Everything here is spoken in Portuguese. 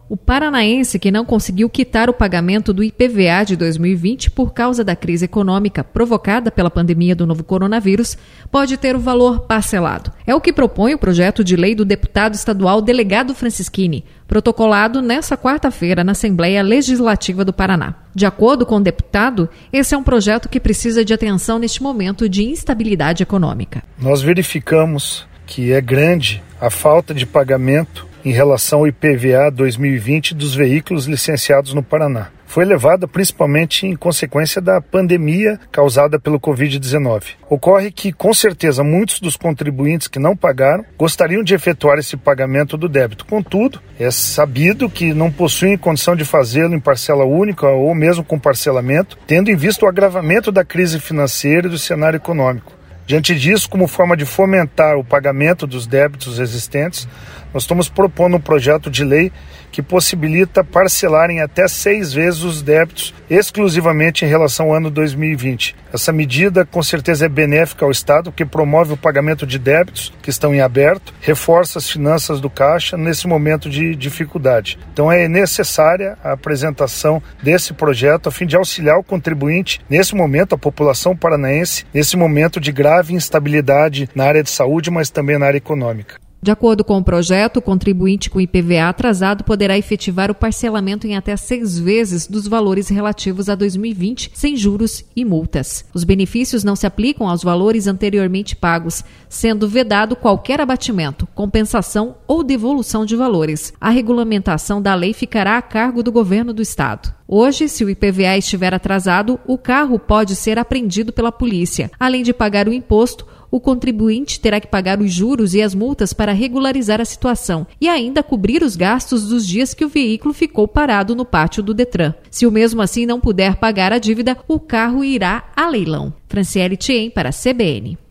O paranaense que não conseguiu quitar o pagamento do IPVA de 2020 por causa da crise econômica provocada pela pandemia do novo coronavírus pode ter o valor parcelado. É o que propõe o projeto de lei do deputado estadual Delegado Francischini, protocolado nesta quarta-feira na Assembleia Legislativa do Paraná. De acordo com o deputado, esse é um projeto que precisa de atenção neste momento de instabilidade econômica. Nós verificamos que é grande a falta de pagamento em relação ao IPVA 2020 dos veículos licenciados no Paraná. Foi elevada principalmente em consequência da pandemia causada pelo Covid-19. Ocorre que, com certeza, muitos dos contribuintes que não pagaram gostariam de efetuar esse pagamento do débito. Contudo, é sabido que não possuem condição de fazê-lo em parcela única ou mesmo com parcelamento, tendo em vista o agravamento da crise financeira e do cenário econômico. Diante disso, como forma de fomentar o pagamento dos débitos existentes, nós estamos propondo um projeto de lei que possibilita parcelar em até 6 vezes os débitos exclusivamente em relação ao ano 2020. Essa medida com certeza é benéfica ao Estado, porque promove o pagamento de débitos que estão em aberto, reforça as finanças do Caixa nesse momento de dificuldade. Então é necessária a apresentação desse projeto a fim de auxiliar o contribuinte nesse momento, a população paranaense, nesse momento de grave instabilidade na área de saúde, mas também na área econômica. De acordo com o projeto, o contribuinte com IPVA atrasado poderá efetivar o parcelamento em até 6 vezes dos valores relativos a 2020, sem juros e multas. Os benefícios não se aplicam aos valores anteriormente pagos, sendo vedado qualquer abatimento, compensação ou devolução de valores. A regulamentação da lei ficará a cargo do governo do Estado. Hoje, se o IPVA estiver atrasado, o carro pode ser apreendido pela polícia. Além de pagar o imposto, o contribuinte terá que pagar os juros e as multas para regularizar a situação e ainda cobrir os gastos dos dias que o veículo ficou parado no pátio do Detran. Se o mesmo assim não puder pagar a dívida, o carro irá a leilão. Franciele Thiem para a CBN.